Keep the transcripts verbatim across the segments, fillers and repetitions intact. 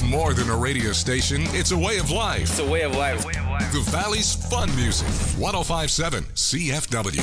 more than a radio station, it's a way of life. It's a way of life. The Valley's fun music. one oh five point seven C F W.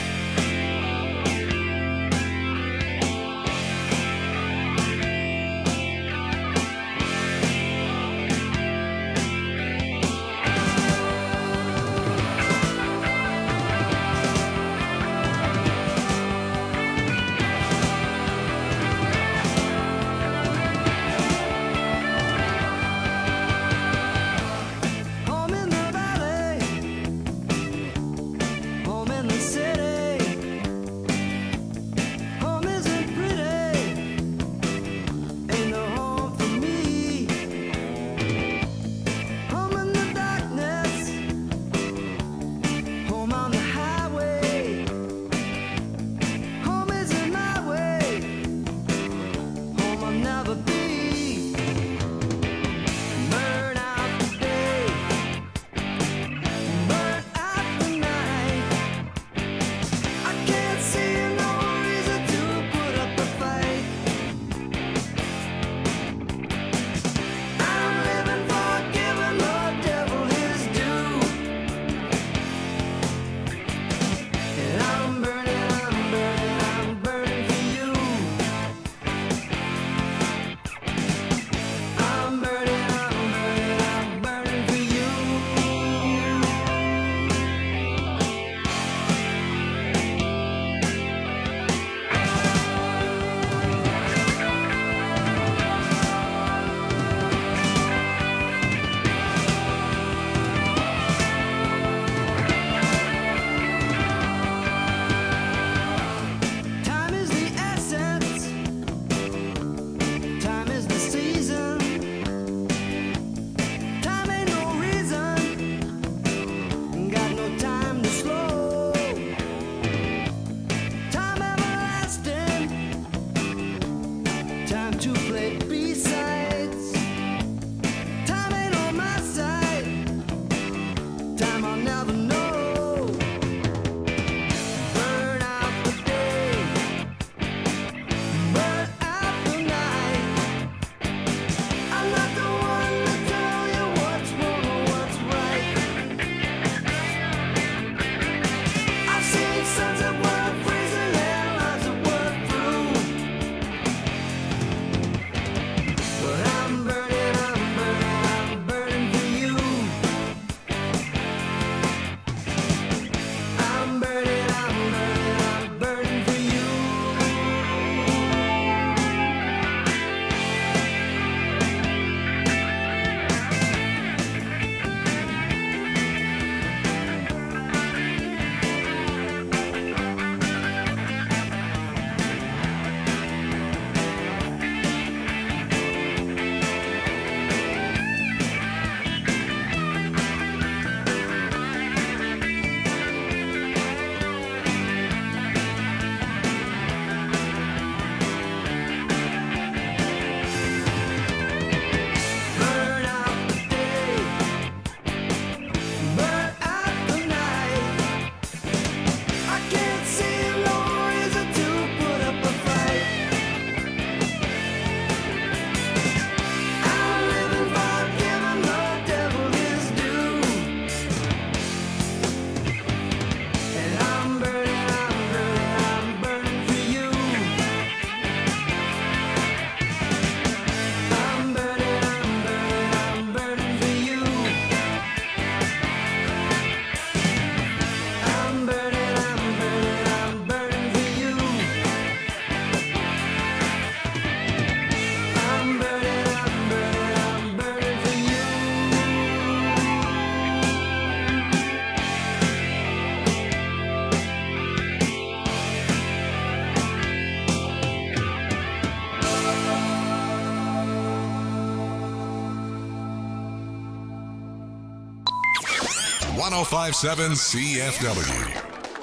one oh five point seven C F W.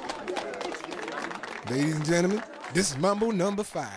Ladies and gentlemen, this is Mambo number five.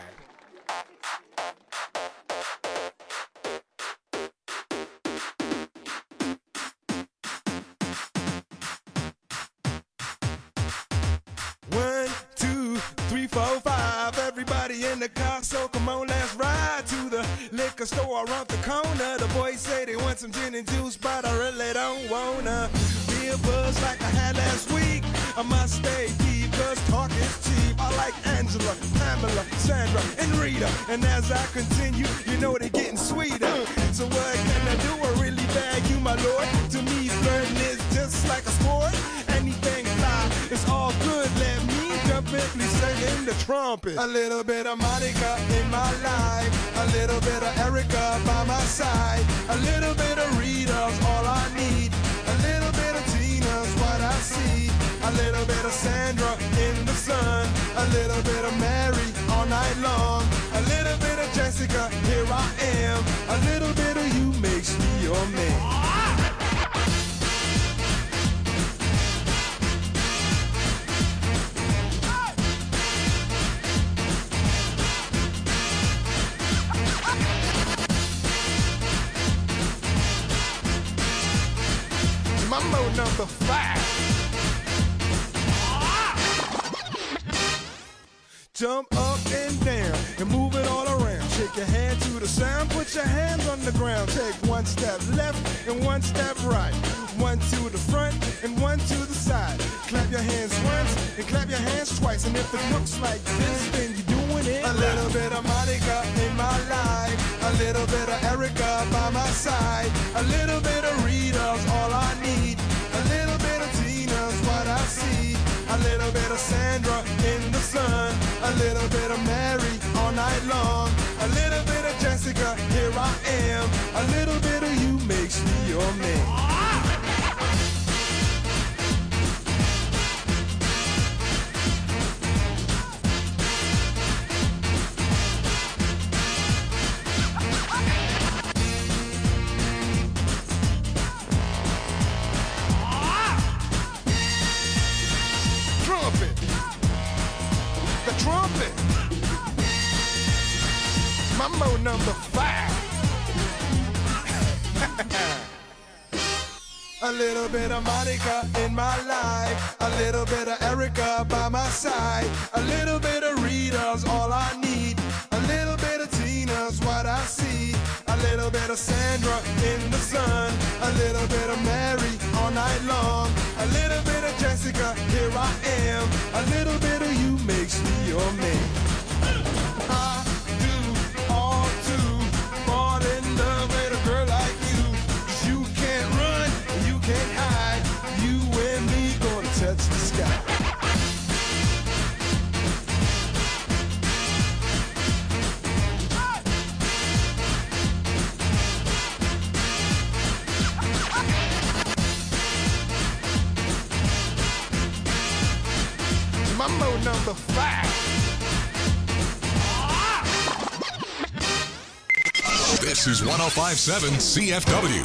One, two, three, four, five. Everybody me in the car, so come on, let's ride to the liquor store around the corner. The boys say they want some gin and juice, but I really don't wanna be a buzz like I had last week. I must stay deep, cause talk is cheap. I like Angela, Pamela, Sandra, and Rita. And as I continue, you know they're getting sweeter. So what can I do? I really bag you, my lord. To me, flirting is just like a sport. Anything fly, it's all good. Let me jump in, please sing the trumpet. A little bit of Monica in my life, a little bit of Erica by my side, a little bit of Rita's all I need, a little bit of Tina's what I see, a little bit of Sandra in the sun, a little bit of Mary all night long, a little bit of Jessica, here I am, a little bit of you makes me your man. Mambo number five. Jump up and down and move it all around. Shake your hand to the sound, put your hands on the ground. Take one step left and one step right. One to the front and one to the side. Clap your hands once and clap your hands twice. And if it looks like this, then you're doing it. A little bit of Monica in my life, a little bit of Erica by my side, a little bit of Rita's all I need, a little bit of Tina's what I see, a little bit of Sandra in the sun, a little bit of Mary all night long, a little bit of Jessica, here I am, a little bit of you makes me your man. Mambo number five. A little bit of Monica in my life, a little bit of Erica by my side, a little bit of Rita's all I need, a little bit of Tina's what I see, a little bit of Sandra in the sun, a little bit of Mary all night long, a little bit of Jessica, here I am, a little bit of you makes me your man. I do all to fall in love with a girl like you, 'cause you can't run, you can't hide, you and me gonna touch the sky. Mambo number five. This is one oh five point seven C F W.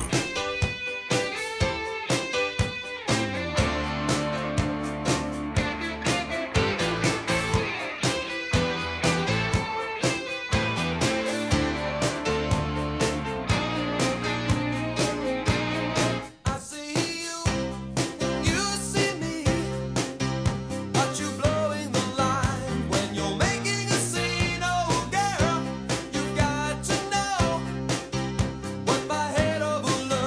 What my head over love.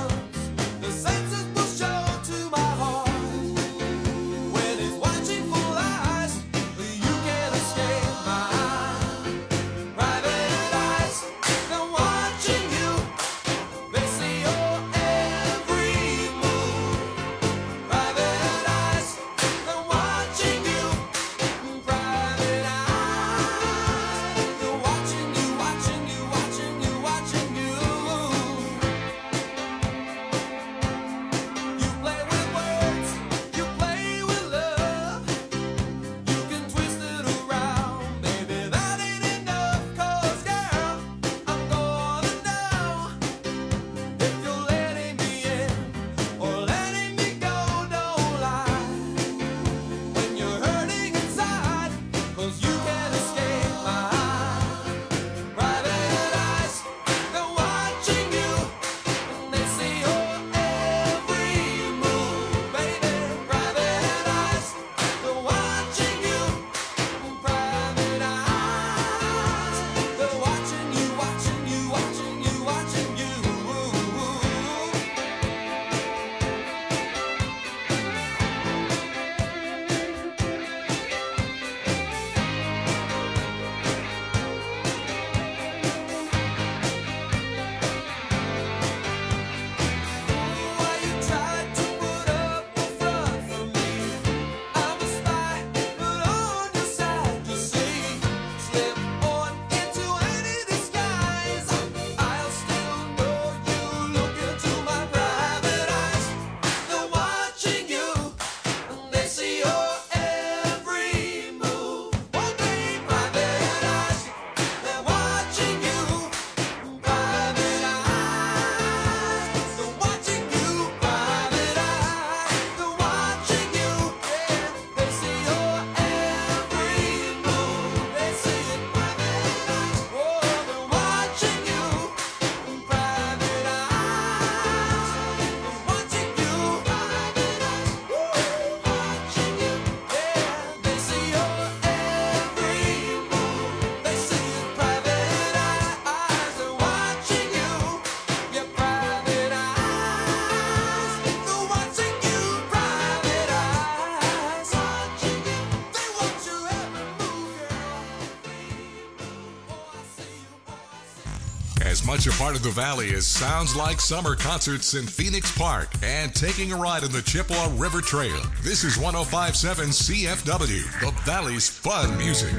As much a part of the Valley as Sounds Like Summer concerts in Phoenix Park and taking a ride on the Chippewa River Trail. This is one oh five point seven C F W, the Valley's fun music.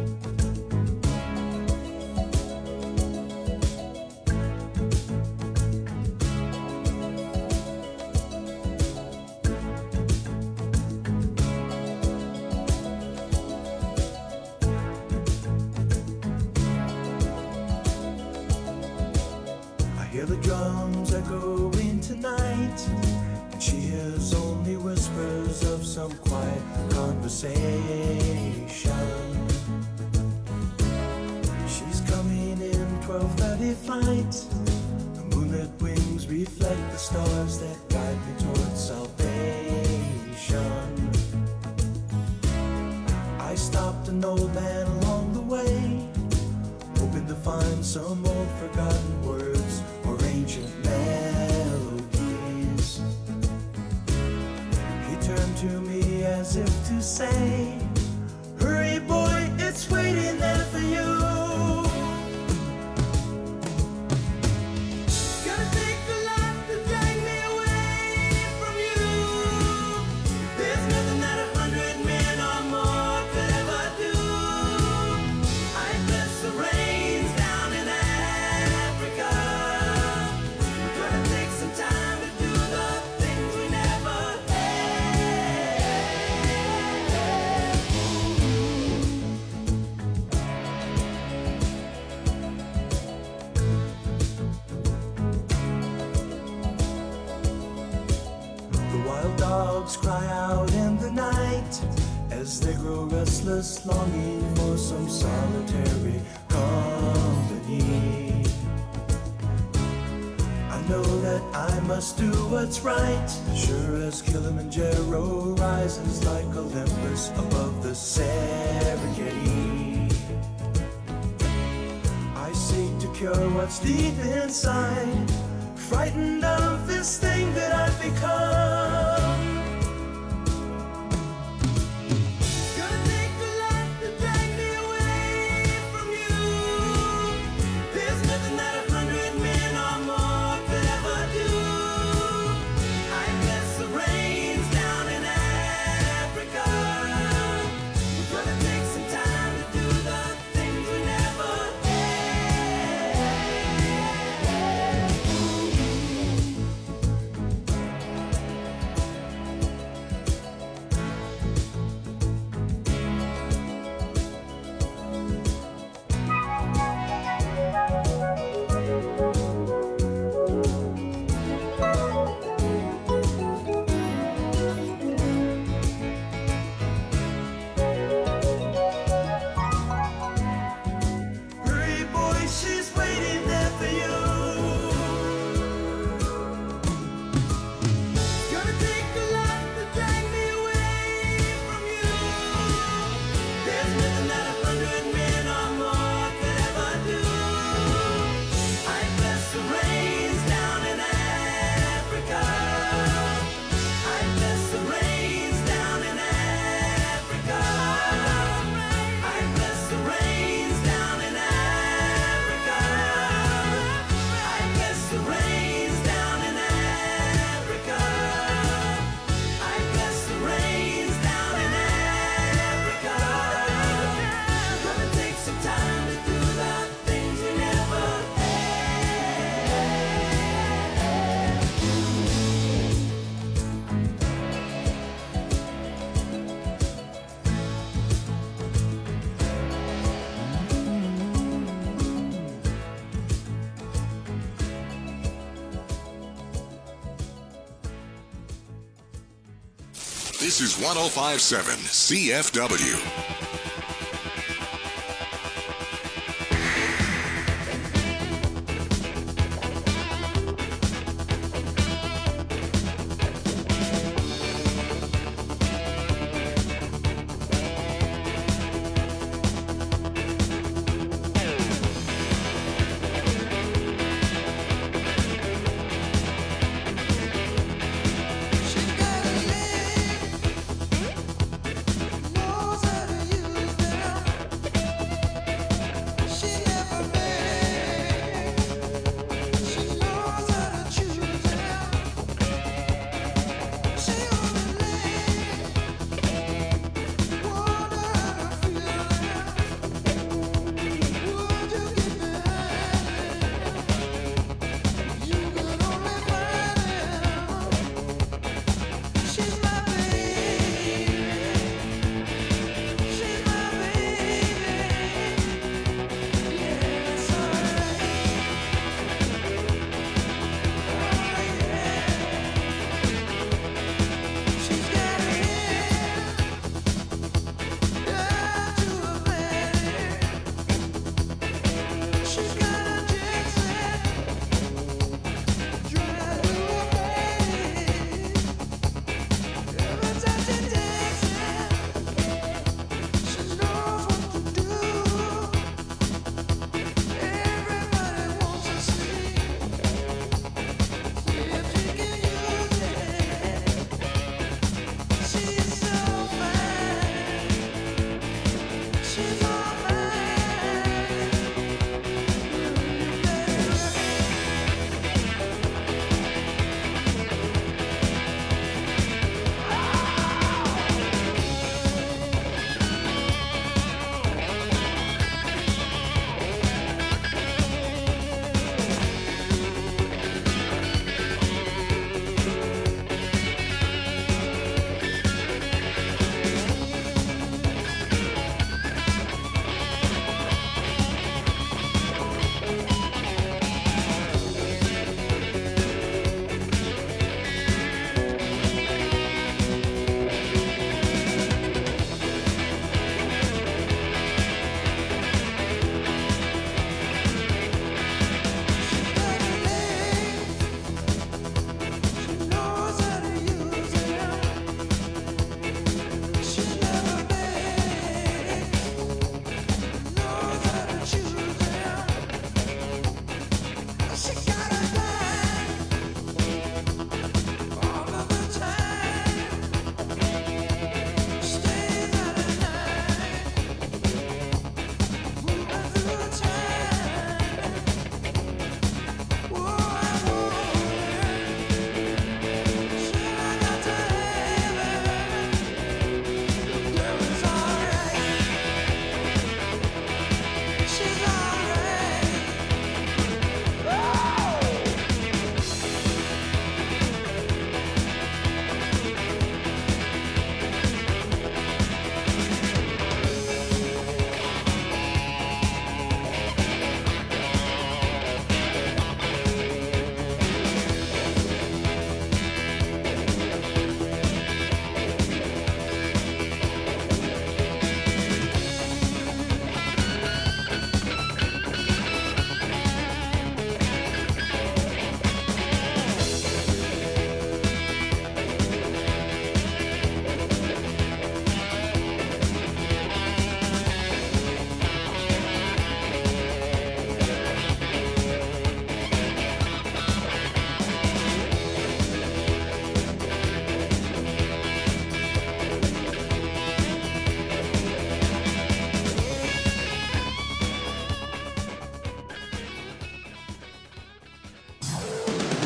Longing for some solitary company. I know that I must do what's right, sure as Kilimanjaro rises like Olympus above the Serengeti. I seek to cure what's deep inside, frightened of this thing that I've become. This is one oh five point seven C F W. Knows how to use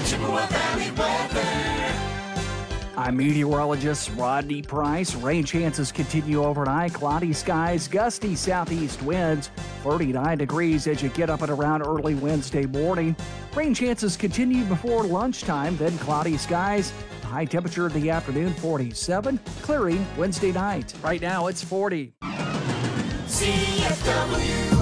Chippewa Valley weather. I'm meteorologist Rodney Price. Rain chances continue overnight. Cloudy skies, gusty southeast winds, thirty-nine degrees as you get up and around early Wednesday morning. Rain chances continue before lunchtime, then cloudy skies. High temperature in the afternoon, forty-seven. Clearing Wednesday night. Right now, it's forty. C F W.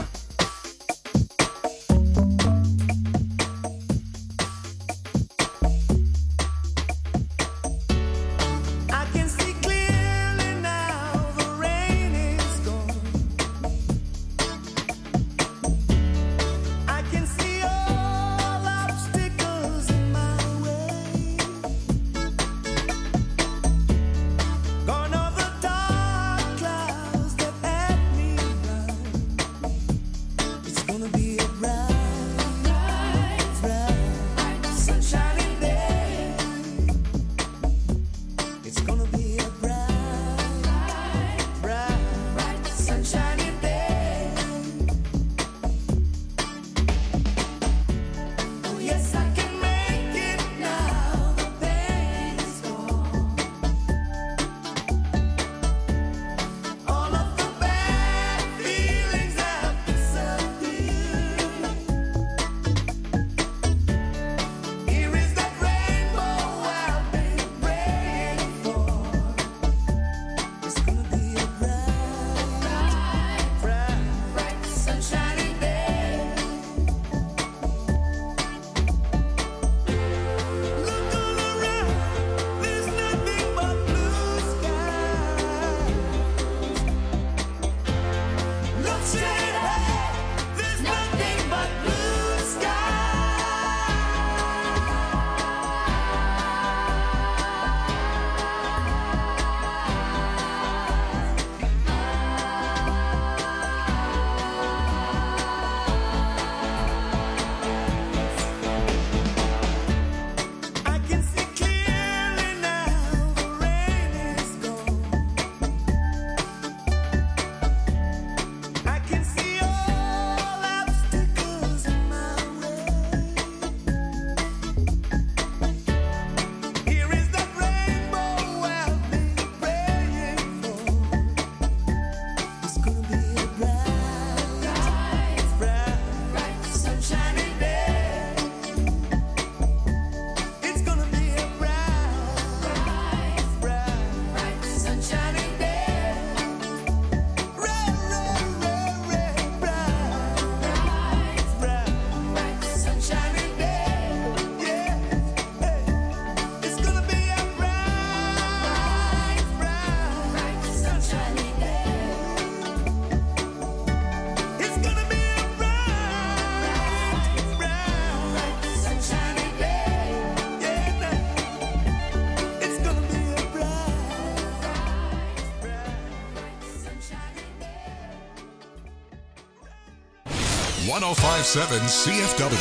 one oh five point seven C F W.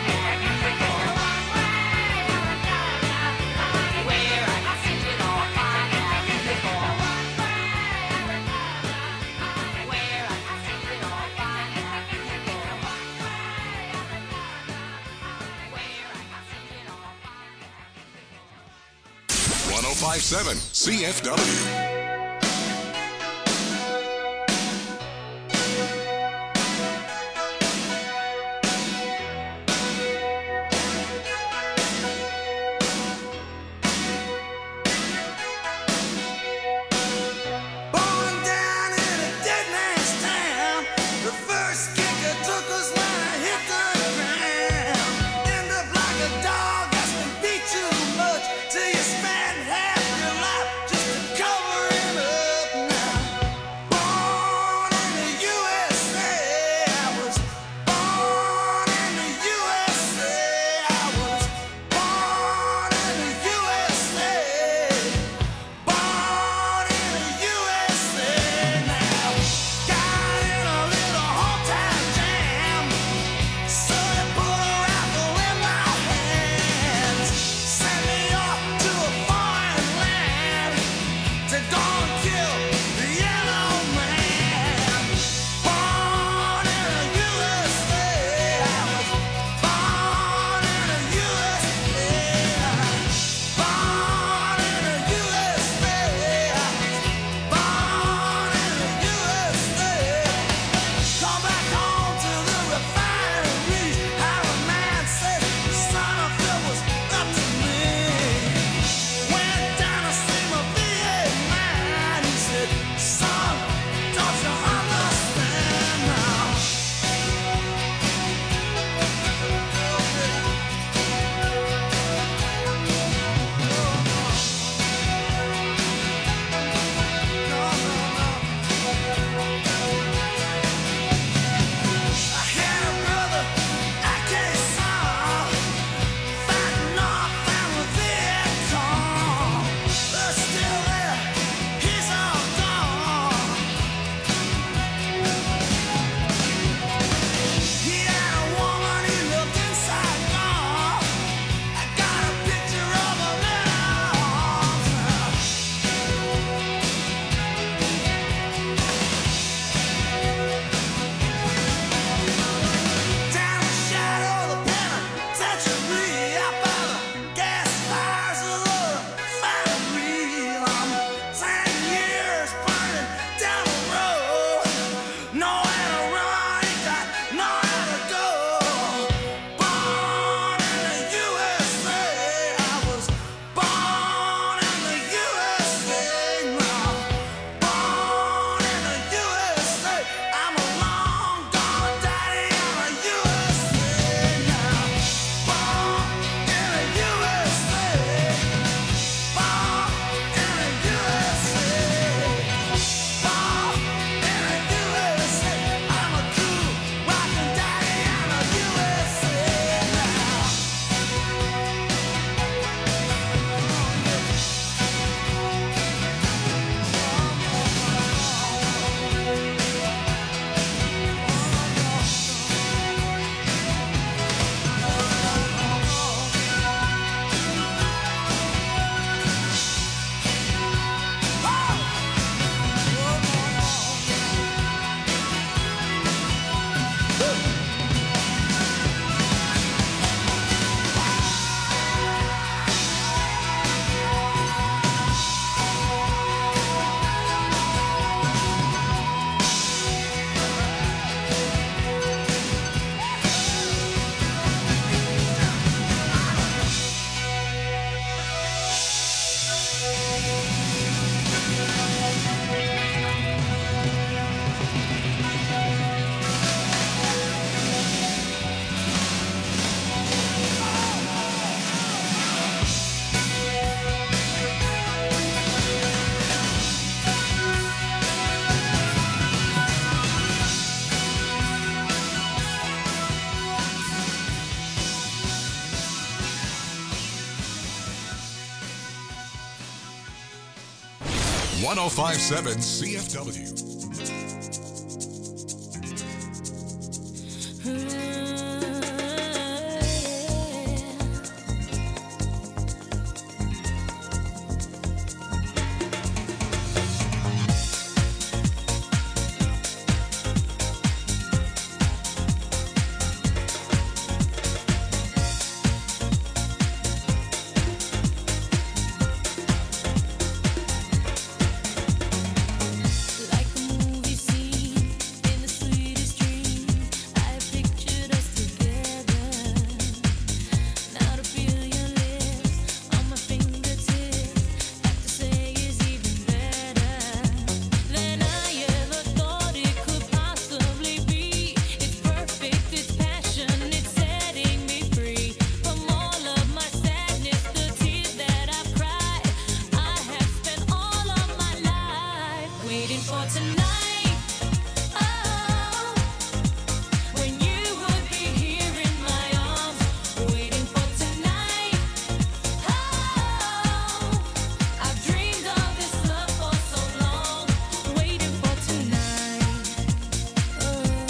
one oh five point seven C F W. Till you spend half your life just to cover one oh five point seven C F W. Like a movie scene in the sweetest dream, I have pictured us together. Now to feel your lips on my fingertips, have to say is even better than I ever thought it could possibly be. It's perfect, it's passion, it's setting me free from all of my sadness, the tears that I've cried. I have spent all of my life waiting for tonight. Oh, when you would be here in my arms, waiting for tonight. Oh, I've dreamed of this love for so long, waiting for tonight. Oh,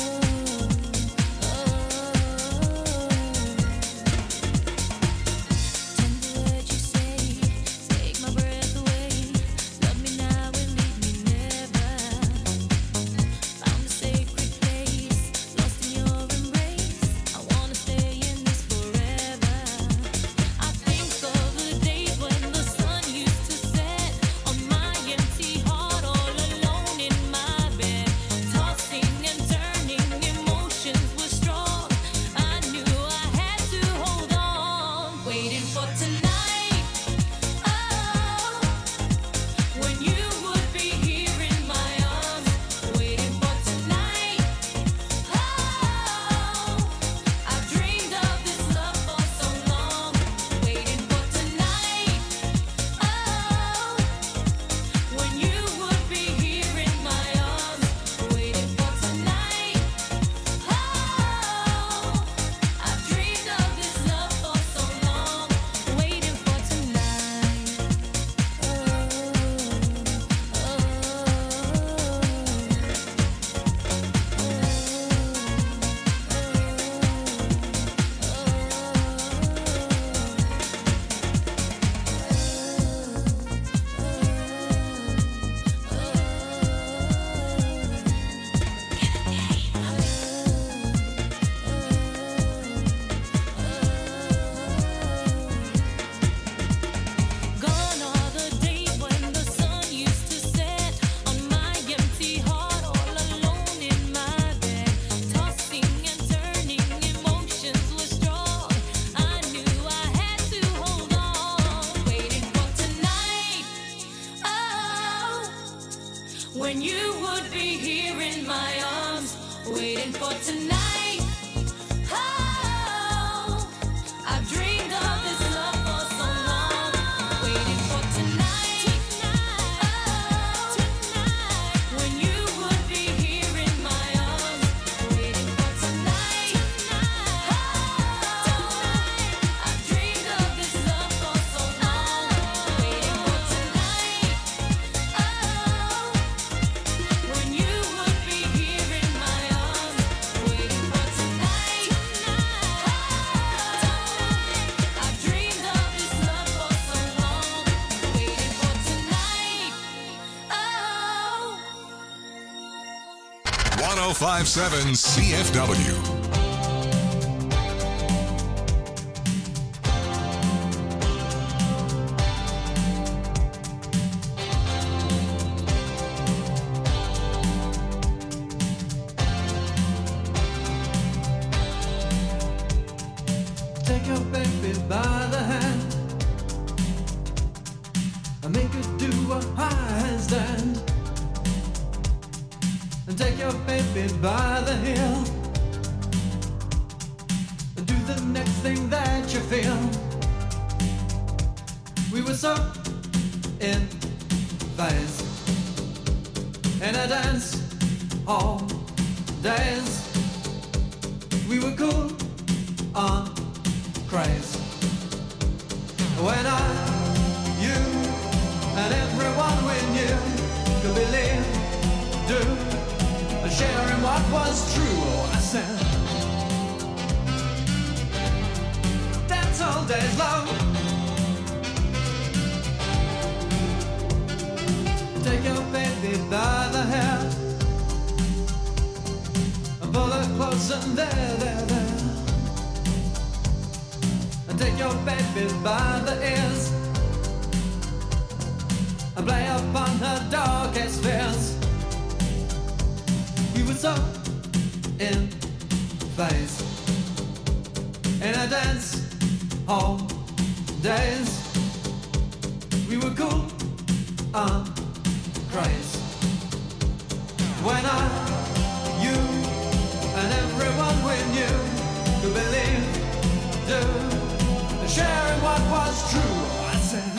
tender words you say, take my breath away. Love me now and leave me never. Found a sacred place, lost in your embrace. I wanna stay in this forever. I think of the days when the sun used to set on my empty heart, all alone in my bed, tossing and turning, emotions were strong. I knew I had to hold on, waiting for tonight. Oh, when you would be here in my arms, waiting for tonight. Oh, I've dreamed of this love for so long, waiting for tonight. Oh, when you would be here in my arms, waiting for tonight. Oh, I've dreamed of this love for so long, waiting for tonight. Gone are the days when the sun used to set on my empty heart, all alone in my bed, tossing and turning, emotions were strong. I knew I had to hold on, waiting for tonight. Oh, when you would be here in my arms, waiting for tonight. Oh, I've dreamed of this love for so long, waiting for tonight. Oh, when you would be here in my arms, waiting for tonight. Oh, I've dreamed of this love for so long, waiting for tonight. Oh, when you would be here in my arms, waiting for tonight. I've dreamed of this love for so long, waiting for tonight. Oh. one oh five point seven C F W. Take your baby by the hand and make her do a high handstand. And take your baby by the heel and do the next thing that you feel. We were so in phase in a dance all days. We were cool on craze. When I, you, and everyone we knew Listen there, there, there, and take your baby by the ears and play upon her darkest fears. We were so in phase in a dance hall days. We were cool and crazy when I, you, and everyone we knew could believe, do, and sharing what was true. I said,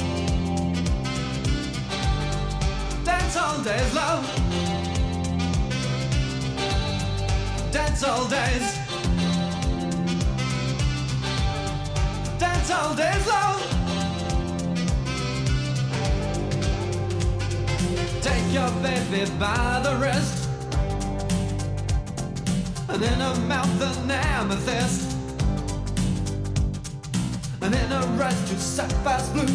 dance all days, love. Dance all days. Dance all days, love. Take your baby by the wrist, and in her mouth an amethyst, and in her eyes two sapphires blue.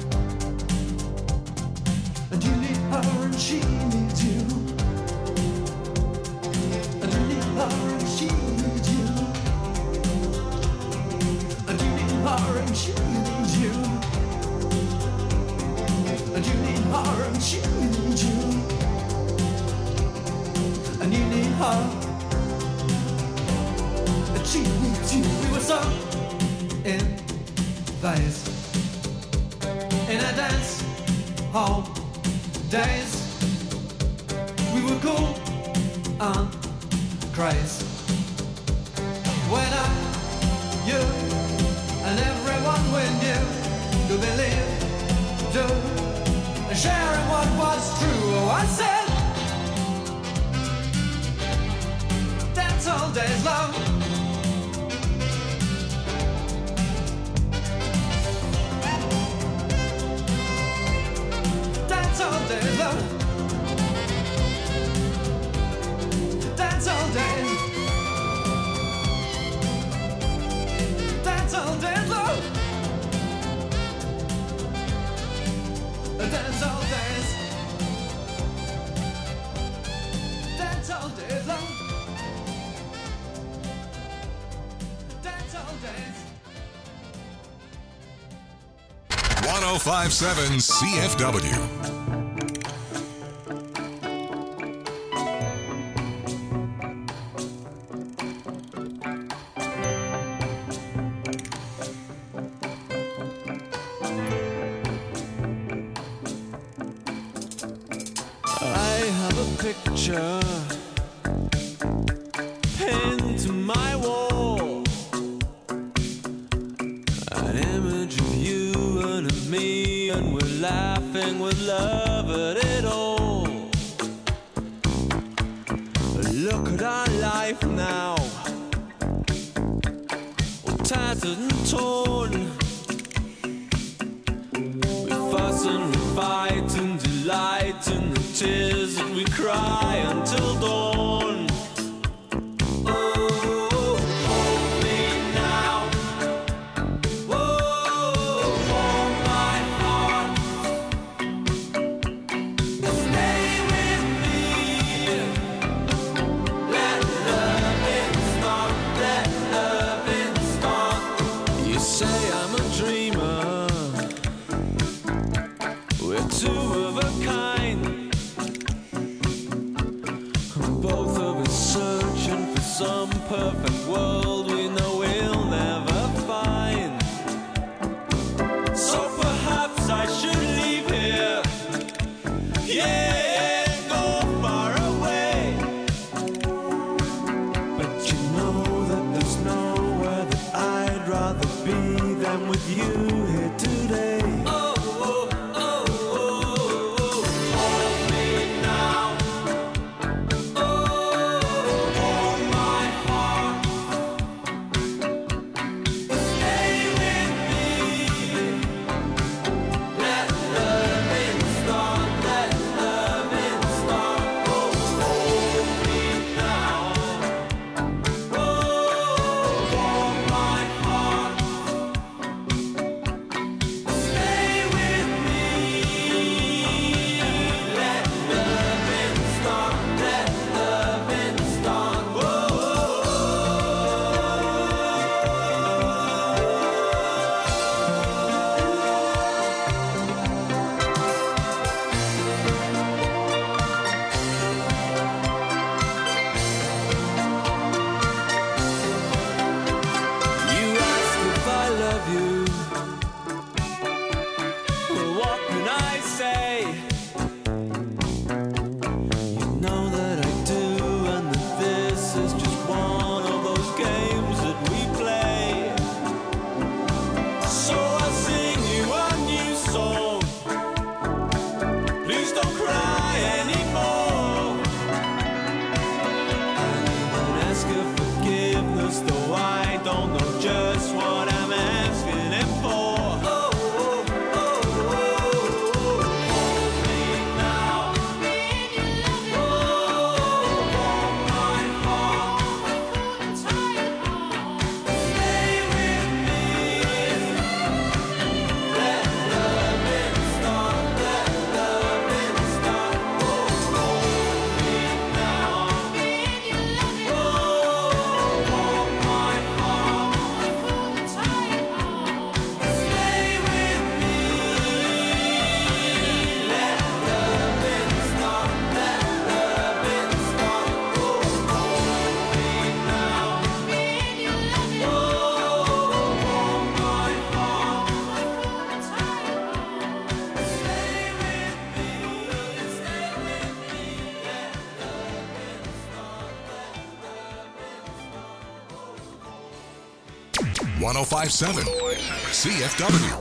And you need her and she needs you, and you need her and she needs you, and you need her and she needs you, and you need her and she needs you, and you need her. She needs you. We were so in phase in a dance hall days. We were cool and crazy when I, you, and everyone we knew could believe, do, and sharing what was true. Oh, I said, dance all days, love. Dance all days, love. Dance all days. Dance all days, love. Dance all days. Dance all days, love. Dance all days. one oh five point seven C F W. I have a picture pinned to my wall, an image of you and of me, and we're laughing with love at it all. Look at our life now, all tattered and torn. We fuss and we fight and delight in the tears that we cry until dawn. Oh, hold me now. Whoa, hold my heart. Stay with me. Let loving start. Let loving start. You say I'm a dreamer. We're two please don't cry anymore. I even ask your forgiveness, though I don't know just what I'm asking it for. Oh, oh, oh, oh, oh. Hold me now. Oh, warm my heart. Stay with me. Let loving start. Let loving start. Oh, hold me now. Oh, warm my heart. Stay with me. Let loving start. Let loving start. Oh, hold me now. Oh, warm my heart. Stay with me. Stay with me. Let loving start. one oh five point seven C F W.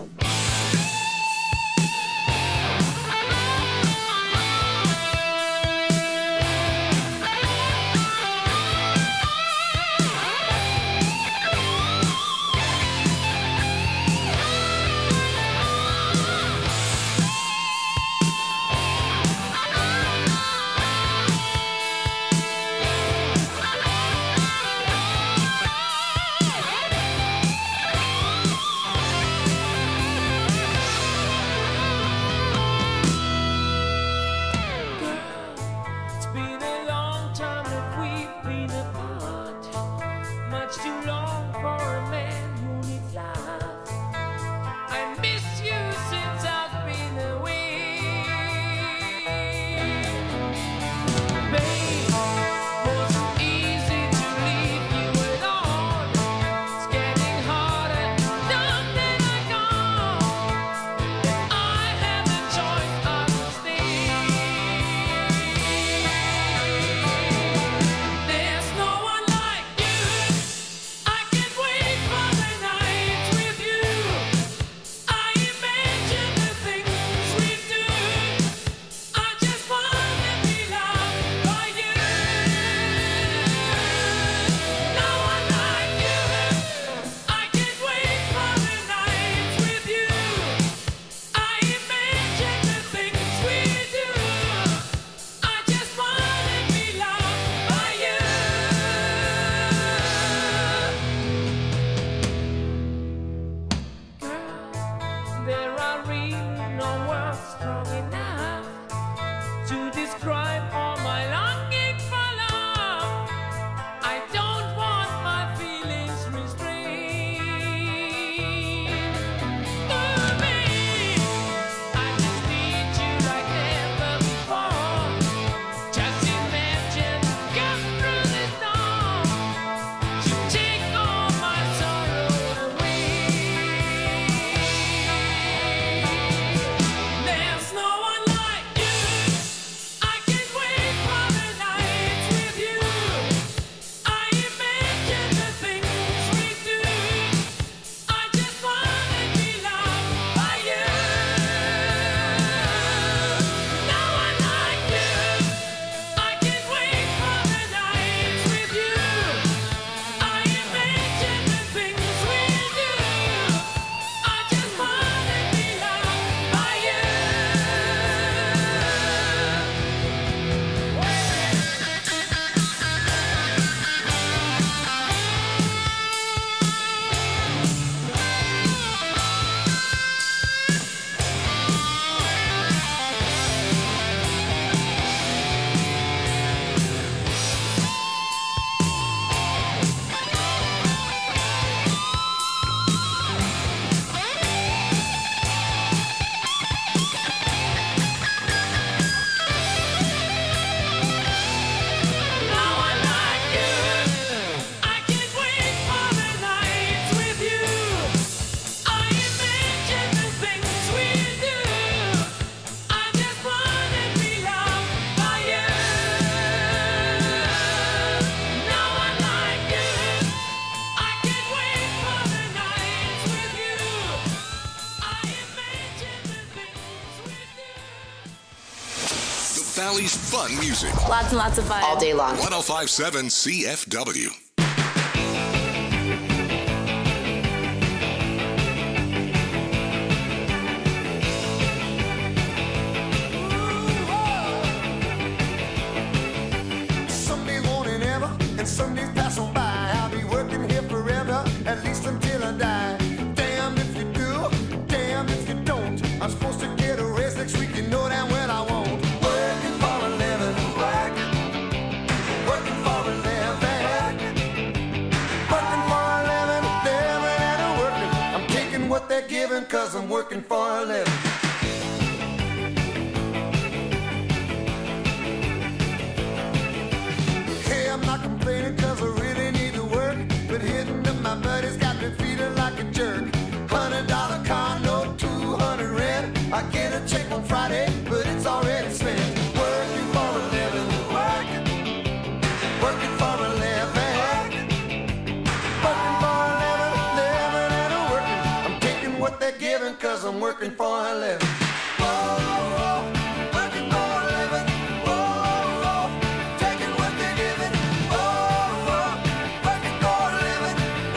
Valley's fun music. Lots and lots of fun. All day long. one oh five point seven C F W. Somedays won't it ever, and some days pass on by. I'll be working here forever, at least until I die. Damn if you do, damn if you don't. I'm supposed to get a raise next week, you know damn well I won't. Working for a living, working, working for a living, working for a living, living and a working. I'm taking what they're giving, cause I'm working for a living. Hey, I'm not complaining cause I really need to work, but hitting up my buddies got me feeling like a jerk. Hundred dollar car note, two hundred rent. I get a check on Friday, but it's already spent. Working for a living, working, working for a living, working for a living, living and a working. I'm taking what they're giving cause I'm working for a living. Whoa, working for a living. Whoa, taking what they're giving. Whoa, working for a living.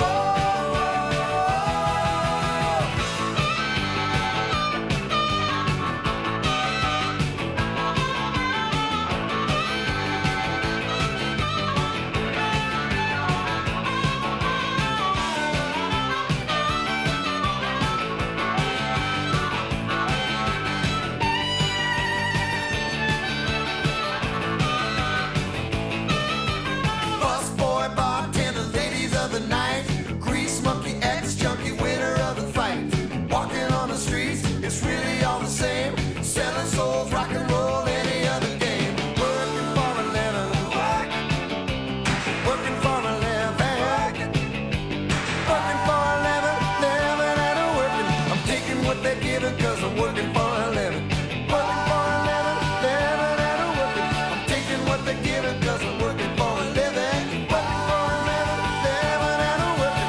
Busboy, bartender, ladies of the night, grease monkey, ex-junkie, winner of the fight. Walking on the streets, it's really all the same. Selling souls, rock and roll, any other game. Working for a living, working, working for a living, working for a living, living and a working. I'm taking what they're giving cause I'm working for a living. Working for a living, living and a working. I'm taking what they're giving cause I'm working for a living. Working for a living, living and a working.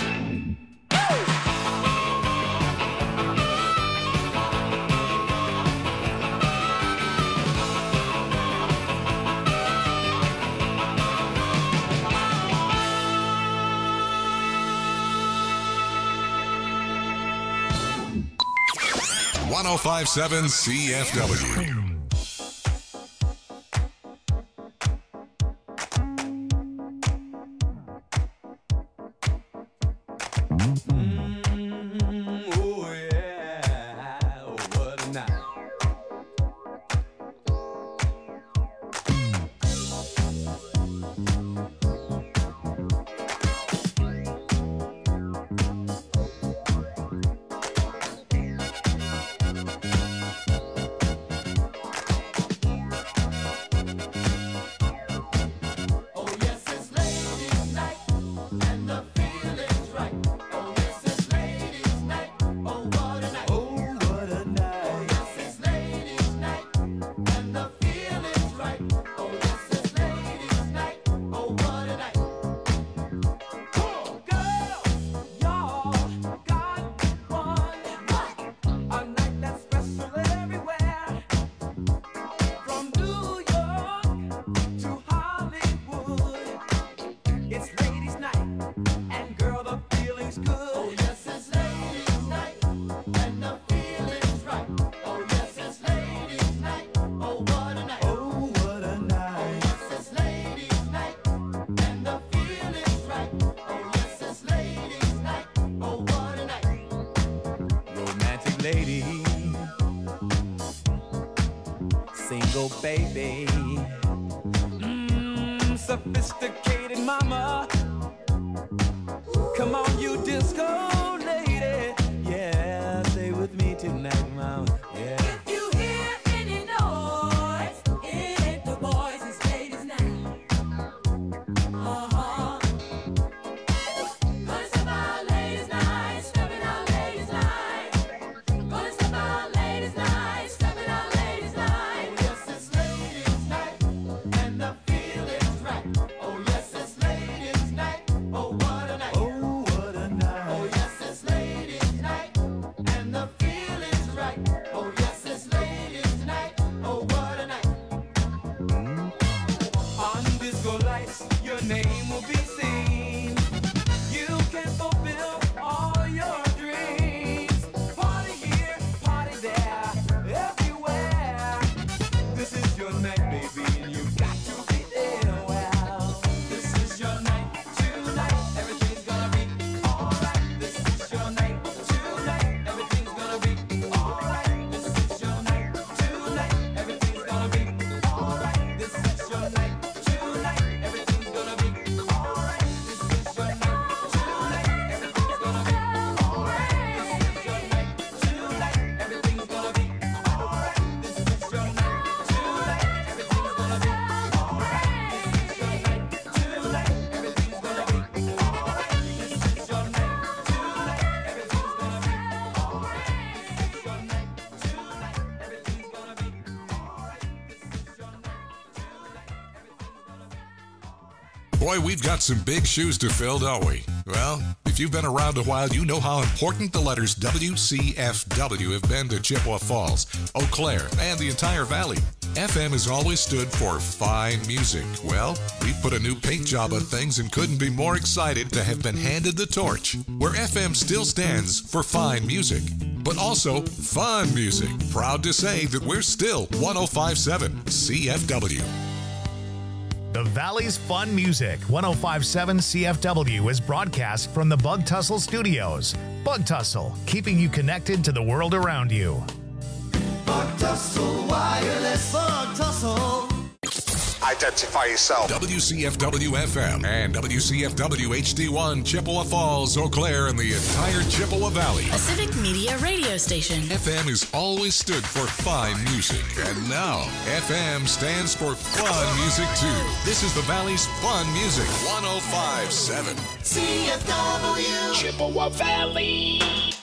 one oh five point seven C F W. Oh yeah, oh what a night. Oh yes, it's ladies' night, and the feeling's right. Oh yes, it's ladies' night. Oh what a night. Oh what a Oh night. yes, it's ladies' night, and the feeling's right. Oh yes, it's ladies' night. Oh what a night. Girls, y'all got one. A night that's special everywhere. From New York to Hollywood. It's ladies' night, and girl, the feeling's good. Oh yes, it's ladies' night, and the feeling's right. Oh yes, it's ladies' night. Oh what a night. Oh, what a night. Yes, it's ladies' night, and the feeling's right. Oh yes, it's ladies' night. Oh what a night. Romantic lady, single baby, mm, sophisticated mama. Come on, you disco lady, yeah, stay with me tonight, mama. Yeah. If you hear any noise, it ain't the boys, it's ladies' night. Uh-huh. Gonna step out ladies' night, stepping out ladies' night. Gonna step out ladies' night, stepping out ladies' night. Yes, it's ladies' night, and the feeling's right. Oh yes, it's ladies' night. Oh what a night. Oh, what a night. Oh yes, Boy, we've got some big shoes to fill, don't we? Well, if you've been around a while, you know how important the letters W C F W have been to Chippewa Falls, Eau Claire, and the entire valley. F M has always stood for fine music. Well, we've put a new paint job on things and couldn't be more excited to have been handed the torch, where F M still stands for fine music, but also fun music. Proud to say that we're still one oh five point seven C F W. The Valley's Fun Music, one oh five point seven C F W, is broadcast from the Bug Tussle Studios. Bug Tussle, keeping you connected to the world around you. Bug Tussle Wireless. Bug Tussle. Identify yourself. W C F W F M and W C F W H D one, Chippewa Falls, Eau Claire, and the entire Chippewa Valley. A civic media radio station. F M has always stood for fine music, and now F M stands for fun music too. This is the Valley's Fun Music, one oh five point seven C F W. Chippewa Valley.